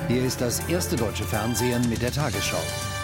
Hier ist das erste deutsche Fernsehen mit der Tagesschau.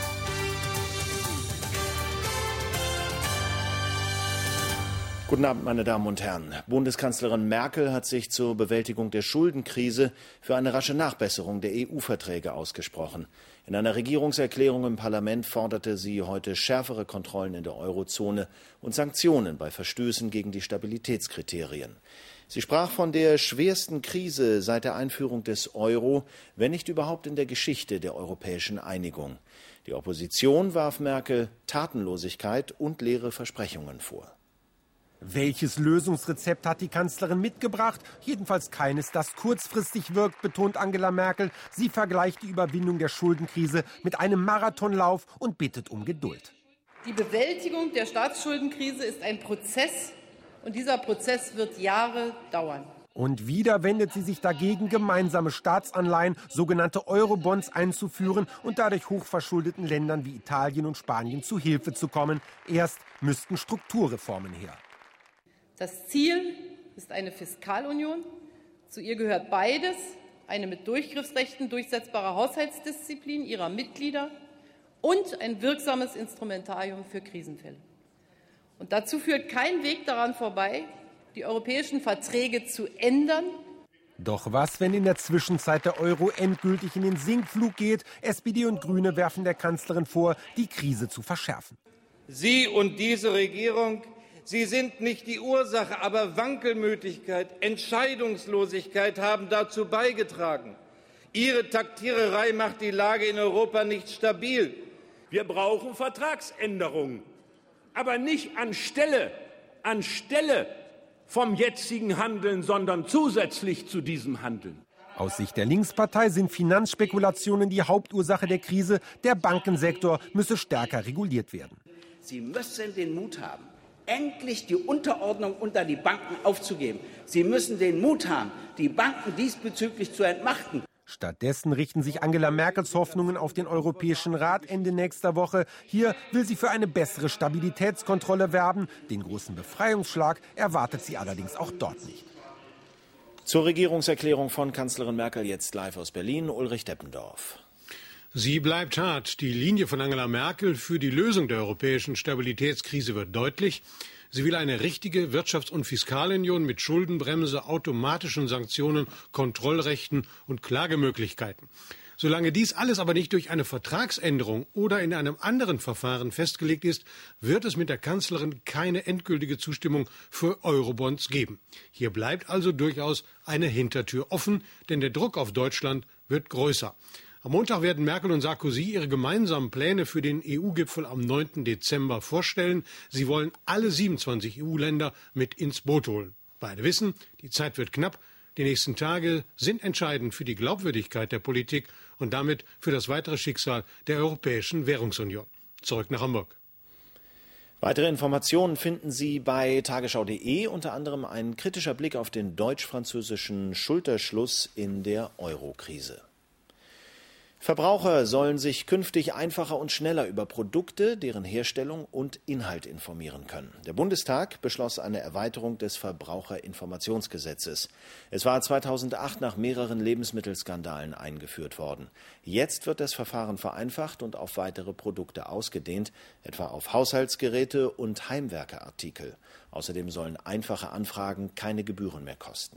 Guten Abend, meine Damen und Herren. Bundeskanzlerin Merkel hat sich zur Bewältigung der Schuldenkrise für eine rasche Nachbesserung der EU-Verträge ausgesprochen. In einer Regierungserklärung im Parlament forderte sie heute schärfere Kontrollen in der Eurozone und Sanktionen bei Verstößen gegen die Stabilitätskriterien. Sie sprach von der schwersten Krise seit der Einführung des Euro, wenn nicht überhaupt in der Geschichte der europäischen Einigung. Die Opposition warf Merkel Tatenlosigkeit und leere Versprechungen vor. Welches Lösungsrezept hat die Kanzlerin mitgebracht? Jedenfalls keines, das kurzfristig wirkt, betont Angela Merkel. Sie vergleicht die Überwindung der Schuldenkrise mit einem Marathonlauf und bittet um Geduld. Die Bewältigung der Staatsschuldenkrise ist ein Prozess, und dieser Prozess wird Jahre dauern. Und wieder wendet sie sich dagegen, gemeinsame Staatsanleihen, sogenannte Eurobonds einzuführen und dadurch hochverschuldeten Ländern wie Italien und Spanien zu Hilfe zu kommen. Erst müssten Strukturreformen her. Das Ziel ist eine Fiskalunion. Zu ihr gehört beides: eine mit Durchgriffsrechten durchsetzbare Haushaltsdisziplin ihrer Mitglieder und ein wirksames Instrumentarium für Krisenfälle. Und dazu führt kein Weg daran vorbei, die europäischen Verträge zu ändern. Doch was, wenn in der Zwischenzeit der Euro endgültig in den Sinkflug geht? SPD und Grüne werfen der Kanzlerin vor, die Krise zu verschärfen. Sie und diese Regierung, Sie sind nicht die Ursache, aber Wankelmütigkeit, Entscheidungslosigkeit haben dazu beigetragen. Ihre Taktiererei macht die Lage in Europa nicht stabil. Wir brauchen Vertragsänderungen, aber nicht anstelle vom jetzigen Handeln, sondern zusätzlich zu diesem Handeln. Aus Sicht der Linkspartei sind Finanzspekulationen die Hauptursache der Krise. Der Bankensektor müsse stärker reguliert werden. Sie müssen den Mut haben, endlich die Unterordnung unter die Banken aufzugeben. Sie müssen den Mut haben, die Banken diesbezüglich zu entmachten. Stattdessen richten sich Angela Merkels Hoffnungen auf den Europäischen Rat Ende nächster Woche. Hier will sie für eine bessere Stabilitätskontrolle werben. Den großen Befreiungsschlag erwartet sie allerdings auch dort nicht. Zur Regierungserklärung von Kanzlerin Merkel jetzt live aus Berlin, Ulrich Deppendorf. Sie bleibt hart. Die Linie von Angela Merkel für die Lösung der europäischen Stabilitätskrise wird deutlich. Sie will eine richtige Wirtschafts- und Fiskalunion mit Schuldenbremse, automatischen Sanktionen, Kontrollrechten und Klagemöglichkeiten. Solange dies alles aber nicht durch eine Vertragsänderung oder in einem anderen Verfahren festgelegt ist, wird es mit der Kanzlerin keine endgültige Zustimmung für Eurobonds geben. Hier bleibt also durchaus eine Hintertür offen, denn der Druck auf Deutschland wird größer. Am Montag werden Merkel und Sarkozy ihre gemeinsamen Pläne für den EU-Gipfel am 9. Dezember vorstellen. Sie wollen alle 27 EU-Länder mit ins Boot holen. Beide wissen, die Zeit wird knapp. Die nächsten Tage sind entscheidend für die Glaubwürdigkeit der Politik und damit für das weitere Schicksal der Europäischen Währungsunion. Zurück nach Hamburg. Weitere Informationen finden Sie bei tagesschau.de, unter anderem ein kritischer Blick auf den deutsch-französischen Schulterschluss in der Euro-Krise. Verbraucher sollen sich künftig einfacher und schneller über Produkte, deren Herstellung und Inhalt informieren können. Der Bundestag beschloss eine Erweiterung des Verbraucherinformationsgesetzes. Es war 2008 nach mehreren Lebensmittelskandalen eingeführt worden. Jetzt wird das Verfahren vereinfacht und auf weitere Produkte ausgedehnt, etwa auf Haushaltsgeräte und Heimwerkerartikel. Außerdem sollen einfache Anfragen keine Gebühren mehr kosten.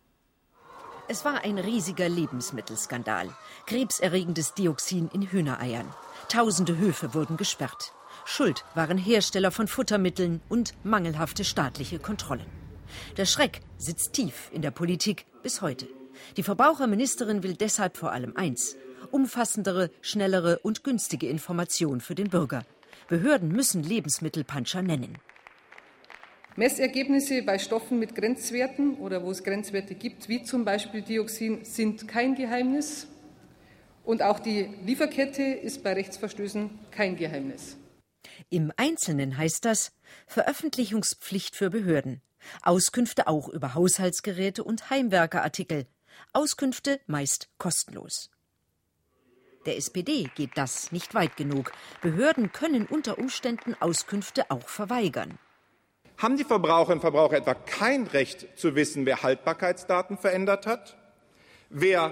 Es war ein riesiger Lebensmittelskandal. Krebserregendes Dioxin in Hühnereiern. Tausende Höfe wurden gesperrt. Schuld waren Hersteller von Futtermitteln und mangelhafte staatliche Kontrollen. Der Schreck sitzt tief in der Politik bis heute. Die Verbraucherministerin will deshalb vor allem eins: umfassendere, schnellere und günstige Information für den Bürger. Behörden müssen Lebensmittelpanscher nennen. Messergebnisse bei Stoffen mit Grenzwerten oder wo es Grenzwerte gibt, wie zum Beispiel Dioxin, sind kein Geheimnis. Und auch die Lieferkette ist bei Rechtsverstößen kein Geheimnis. Im Einzelnen heißt das Veröffentlichungspflicht für Behörden. Auskünfte auch über Haushaltsgeräte und Heimwerkerartikel. Auskünfte meist kostenlos. Der SPD geht das nicht weit genug. Behörden können unter Umständen Auskünfte auch verweigern. Haben die Verbraucherinnen und Verbraucher etwa kein Recht zu wissen, wer Haltbarkeitsdaten verändert hat, wer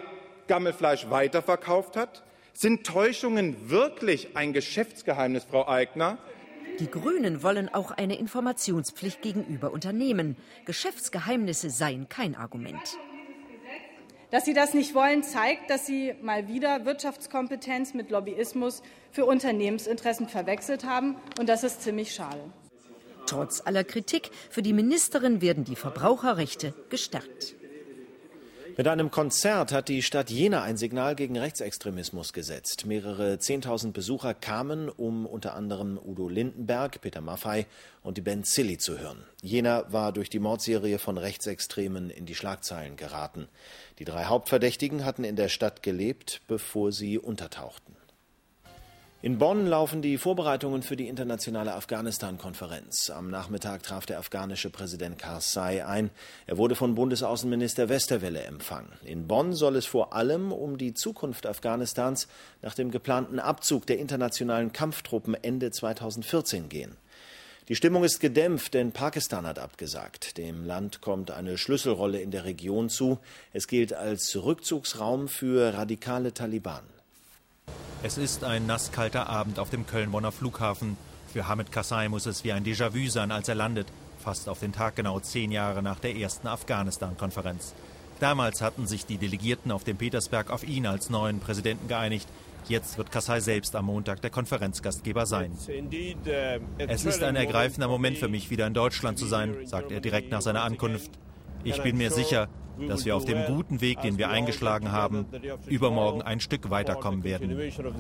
Gammelfleisch weiterverkauft hat? Sind Täuschungen wirklich ein Geschäftsgeheimnis, Frau Aigner? Die Grünen wollen auch eine Informationspflicht gegenüber Unternehmen. Geschäftsgeheimnisse seien kein Argument. Dass Sie das nicht wollen, zeigt, dass Sie mal wieder Wirtschaftskompetenz mit Lobbyismus für Unternehmensinteressen verwechselt haben. Und das ist ziemlich schade. Trotz aller Kritik, für die Ministerin werden die Verbraucherrechte gestärkt. Mit einem Konzert hat die Stadt Jena ein Signal gegen Rechtsextremismus gesetzt. Mehrere 10.000 Besucher kamen, um unter anderem Udo Lindenberg, Peter Maffay und die Band Silly zu hören. Jena war durch die Mordserie von Rechtsextremen in die Schlagzeilen geraten. Die 3 Hauptverdächtigen hatten in der Stadt gelebt, bevor sie untertauchten. In Bonn laufen die Vorbereitungen für die internationale Afghanistan-Konferenz. Am Nachmittag traf der afghanische Präsident Karzai ein. Er wurde von Bundesaußenminister Westerwelle empfangen. In Bonn soll es vor allem um die Zukunft Afghanistans nach dem geplanten Abzug der internationalen Kampftruppen Ende 2014 gehen. Die Stimmung ist gedämpft, denn Pakistan hat abgesagt. Dem Land kommt eine Schlüsselrolle in der Region zu. Es gilt als Rückzugsraum für radikale Taliban. Es ist ein nasskalter Abend auf dem Köln-Bonner Flughafen. Für Hamid Karzai muss es wie ein Déjà-vu sein, als er landet. Fast auf den Tag genau 10 Jahre nach der ersten Afghanistan-Konferenz. Damals hatten sich die Delegierten auf dem Petersberg auf ihn als neuen Präsidenten geeinigt. Jetzt wird Karzai selbst am Montag der Konferenzgastgeber sein. Es ist ein ergreifender Moment für mich, wieder in Deutschland zu sein, sagt er direkt nach seiner Ankunft. Ich bin mir sicher, dass wir auf dem guten Weg, den wir eingeschlagen haben, übermorgen ein Stück weiterkommen werden.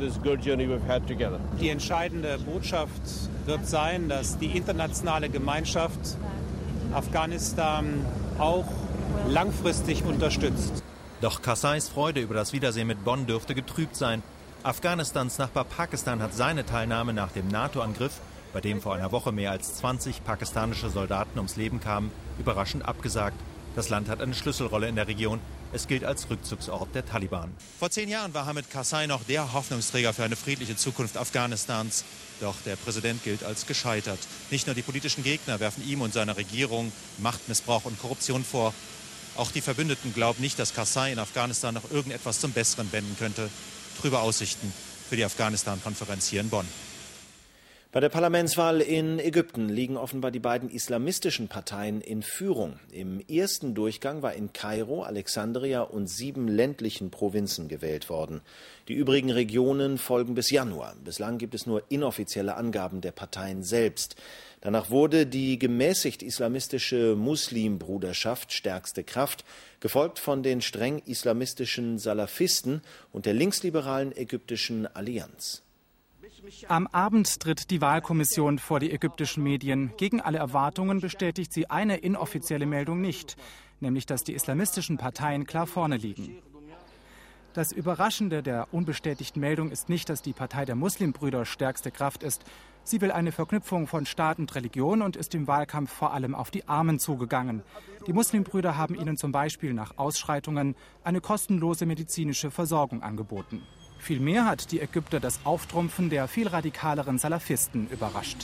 Die entscheidende Botschaft wird sein, dass die internationale Gemeinschaft Afghanistan auch langfristig unterstützt. Doch Karzais Freude über das Wiedersehen mit Bonn dürfte getrübt sein. Afghanistans Nachbar Pakistan hat seine Teilnahme nach dem NATO-Angriff, bei dem vor einer Woche mehr als 20 pakistanische Soldaten ums Leben kamen, überraschend abgesagt. Das Land hat eine Schlüsselrolle in der Region. Es gilt als Rückzugsort der Taliban. Vor 10 Jahren war Hamid Karzai noch der Hoffnungsträger für eine friedliche Zukunft Afghanistans. Doch der Präsident gilt als gescheitert. Nicht nur die politischen Gegner werfen ihm und seiner Regierung Machtmissbrauch und Korruption vor. Auch die Verbündeten glauben nicht, dass Karzai in Afghanistan noch irgendetwas zum Besseren wenden könnte. Trübe Aussichten für die Afghanistan-Konferenz hier in Bonn. Bei der Parlamentswahl in Ägypten liegen offenbar die beiden islamistischen Parteien in Führung. Im ersten Durchgang war in Kairo, Alexandria und 7 ländlichen Provinzen gewählt worden. Die übrigen Regionen folgen bis Januar. Bislang gibt es nur inoffizielle Angaben der Parteien selbst. Danach wurde die gemäßigt islamistische Muslimbruderschaft stärkste Kraft, gefolgt von den streng islamistischen Salafisten und der linksliberalen ägyptischen Allianz. Am Abend tritt die Wahlkommission vor die ägyptischen Medien. Gegen alle Erwartungen bestätigt sie eine inoffizielle Meldung nicht, nämlich dass die islamistischen Parteien klar vorne liegen. Das Überraschende der unbestätigten Meldung ist nicht, dass die Partei der Muslimbrüder stärkste Kraft ist. Sie will eine Verknüpfung von Staat und Religion und ist im Wahlkampf vor allem auf die Armen zugegangen. Die Muslimbrüder haben ihnen zum Beispiel nach Ausschreitungen eine kostenlose medizinische Versorgung angeboten. Vielmehr hat die Ägypter das Auftrumpfen der viel radikaleren Salafisten überrascht.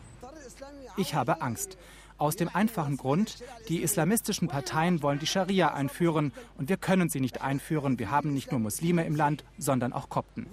Ich habe Angst. Aus dem einfachen Grund, die islamistischen Parteien wollen die Scharia einführen und wir können sie nicht einführen. Wir haben nicht nur Muslime im Land, sondern auch Kopten.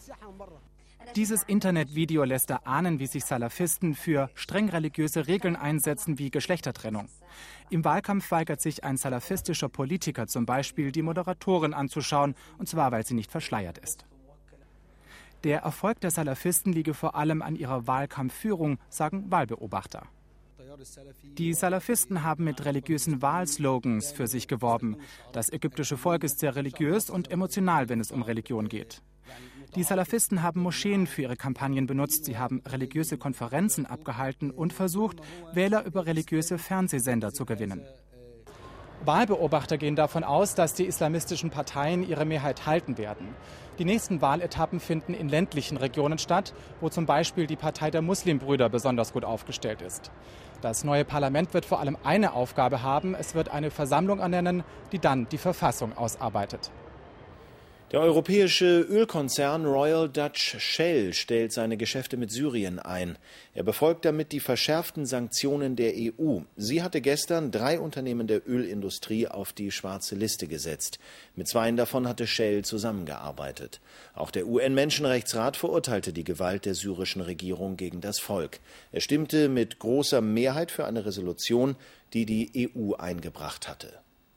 Dieses Internetvideo lässt erahnen, wie sich Salafisten für streng religiöse Regeln einsetzen wie Geschlechtertrennung. Im Wahlkampf weigert sich ein salafistischer Politiker zum Beispiel, die Moderatorin anzuschauen, und zwar, weil sie nicht verschleiert ist. Der Erfolg der Salafisten liege vor allem an ihrer Wahlkampfführung, sagen Wahlbeobachter. Die Salafisten haben mit religiösen Wahlslogans für sich geworben. Das ägyptische Volk ist sehr religiös und emotional, wenn es um Religion geht. Die Salafisten haben Moscheen für ihre Kampagnen benutzt. Sie haben religiöse Konferenzen abgehalten und versucht, Wähler über religiöse Fernsehsender zu gewinnen. Wahlbeobachter gehen davon aus, dass die islamistischen Parteien ihre Mehrheit halten werden. Die nächsten Wahletappen finden in ländlichen Regionen statt, wo zum Beispiel die Partei der Muslimbrüder besonders gut aufgestellt ist. Das neue Parlament wird vor allem eine Aufgabe haben. Es wird eine Versammlung ernennen, die dann die Verfassung ausarbeitet. Der europäische Ölkonzern Royal Dutch Shell stellt seine Geschäfte mit Syrien ein. Er befolgt damit die verschärften Sanktionen der EU. Sie hatte gestern 3 Unternehmen der Ölindustrie auf die schwarze Liste gesetzt. Mit 2 davon hatte Shell zusammengearbeitet. Auch der UN-Menschenrechtsrat verurteilte die Gewalt der syrischen Regierung gegen das Volk. Er stimmte mit großer Mehrheit für eine Resolution, die die EU eingebracht hatte.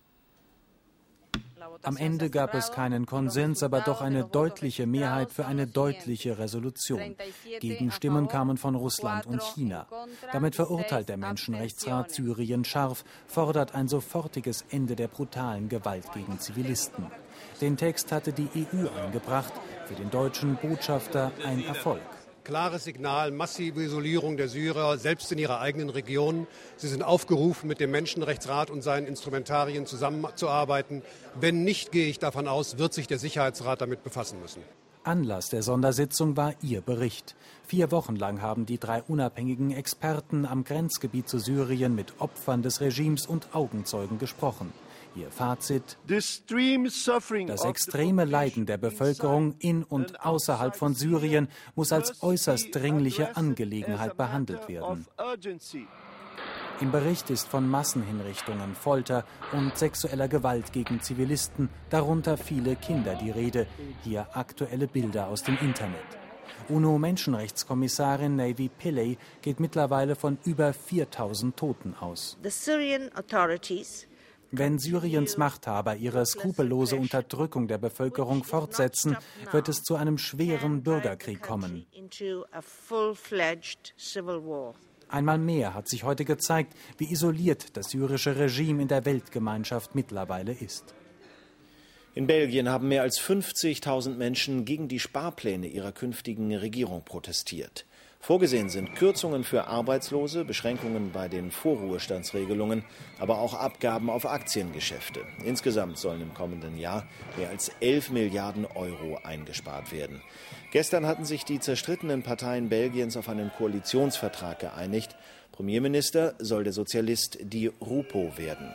Am Ende gab es keinen Konsens, aber doch eine deutliche Mehrheit für eine deutliche Resolution. Gegenstimmen kamen von Russland und China. Damit verurteilt der Menschenrechtsrat Syrien scharf, fordert ein sofortiges Ende der brutalen Gewalt gegen Zivilisten. Den Text hatte die EU eingebracht, für den deutschen Botschafter ein Erfolg. Klares Signal, massive Isolierung der Syrer, selbst in ihrer eigenen Region. Sie sind aufgerufen, mit dem Menschenrechtsrat und seinen Instrumentarien zusammenzuarbeiten. Wenn nicht, gehe ich davon aus, wird sich der Sicherheitsrat damit befassen müssen. Anlass der Sondersitzung war Ihr Bericht. 4 Wochen lang haben die 3 unabhängigen Experten am Grenzgebiet zu Syrien mit Opfern des Regimes und Augenzeugen gesprochen. Ihr Fazit: Das extreme Leiden der Bevölkerung in und außerhalb von Syrien muss als äußerst dringliche Angelegenheit behandelt werden. Im Bericht ist von Massenhinrichtungen, Folter und sexueller Gewalt gegen Zivilisten, darunter viele Kinder, die Rede. Hier aktuelle Bilder aus dem Internet. UNO-Menschenrechtskommissarin Navi Pillay geht mittlerweile von über 4000 Toten aus. Wenn Syriens Machthaber ihre skrupellose Unterdrückung der Bevölkerung fortsetzen, wird es zu einem schweren Bürgerkrieg kommen. Einmal mehr hat sich heute gezeigt, wie isoliert das syrische Regime in der Weltgemeinschaft mittlerweile ist. In Belgien haben mehr als 50.000 Menschen gegen die Sparpläne ihrer künftigen Regierung protestiert. Vorgesehen sind Kürzungen für Arbeitslose, Beschränkungen bei den Vorruhestandsregelungen, aber auch Abgaben auf Aktiengeschäfte. Insgesamt sollen im kommenden Jahr mehr als 11 Milliarden Euro eingespart werden. Gestern hatten sich die zerstrittenen Parteien Belgiens auf einen Koalitionsvertrag geeinigt. Premierminister soll der Sozialist Di Rupo werden.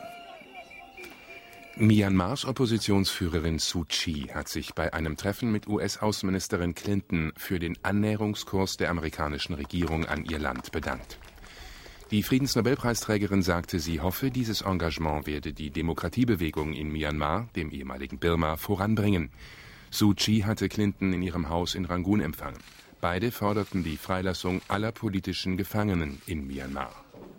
Myanmars Oppositionsführerin Suu Kyi hat sich bei einem Treffen mit US-Außenministerin Clinton für den Annäherungskurs der amerikanischen Regierung an ihr Land bedankt. Die Friedensnobelpreisträgerin sagte, sie hoffe, dieses Engagement werde die Demokratiebewegung in Myanmar, dem ehemaligen Birma, voranbringen. Suu Kyi hatte Clinton in ihrem Haus in Rangoon empfangen. Beide forderten die Freilassung aller politischen Gefangenen in Myanmar.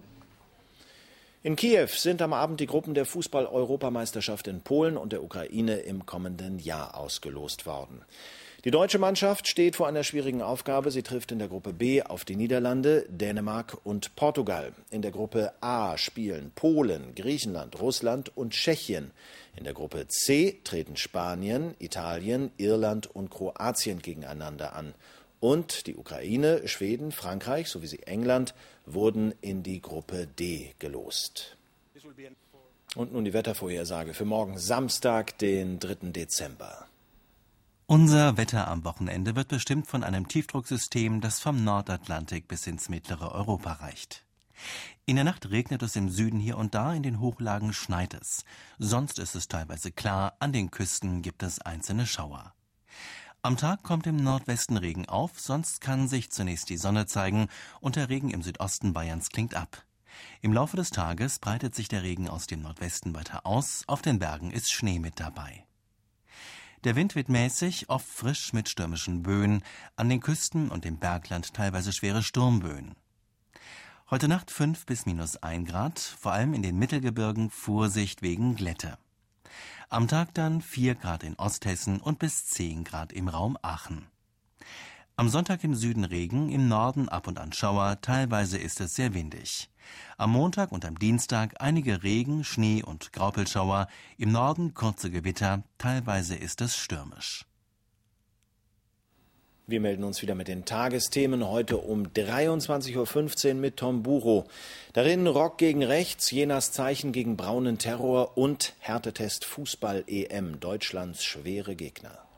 In Kiew sind am Abend die Gruppen der Fußball-Europameisterschaft in Polen und der Ukraine im kommenden Jahr ausgelost worden. Die deutsche Mannschaft steht vor einer schwierigen Aufgabe. Sie trifft in der Gruppe B auf die Niederlande, Dänemark und Portugal. In der Gruppe A spielen Polen, Griechenland, Russland und Tschechien. In der Gruppe C treten Spanien, Italien, Irland und Kroatien gegeneinander an. Und die Ukraine, Schweden, Frankreich sowie England wurden in die Gruppe D gelost. Und nun die Wettervorhersage für morgen Samstag, den 3. Dezember. Unser Wetter am Wochenende wird bestimmt von einem Tiefdrucksystem, das vom Nordatlantik bis ins mittlere Europa reicht. In der Nacht regnet es im Süden hier und da, in den Hochlagen schneit es. Sonst ist es teilweise klar, an den Küsten gibt es einzelne Schauer. Am Tag kommt im Nordwesten Regen auf, sonst kann sich zunächst die Sonne zeigen und der Regen im Südosten Bayerns klingt ab. Im Laufe des Tages breitet sich der Regen aus dem Nordwesten weiter aus, auf den Bergen ist Schnee mit dabei. Der Wind weht mäßig, oft frisch mit stürmischen Böen, an den Küsten und im Bergland teilweise schwere Sturmböen. Heute Nacht 5 bis -1 Grad, vor allem in den Mittelgebirgen Vorsicht wegen Glätte. Am Tag dann 4 Grad in Osthessen und bis 10 Grad im Raum Aachen. Am Sonntag im Süden Regen, im Norden ab und an Schauer, teilweise ist es sehr windig. Am Montag und am Dienstag einige Regen, Schnee und Graupelschauer, im Norden kurze Gewitter, teilweise ist es stürmisch. Wir melden uns wieder mit den Tagesthemen heute um 23:15 Uhr mit Tom Buro. Darin Rock gegen Rechts, Jenas Zeichen gegen braunen Terror und Härtetest Fußball-EM, Deutschlands schwere Gegner.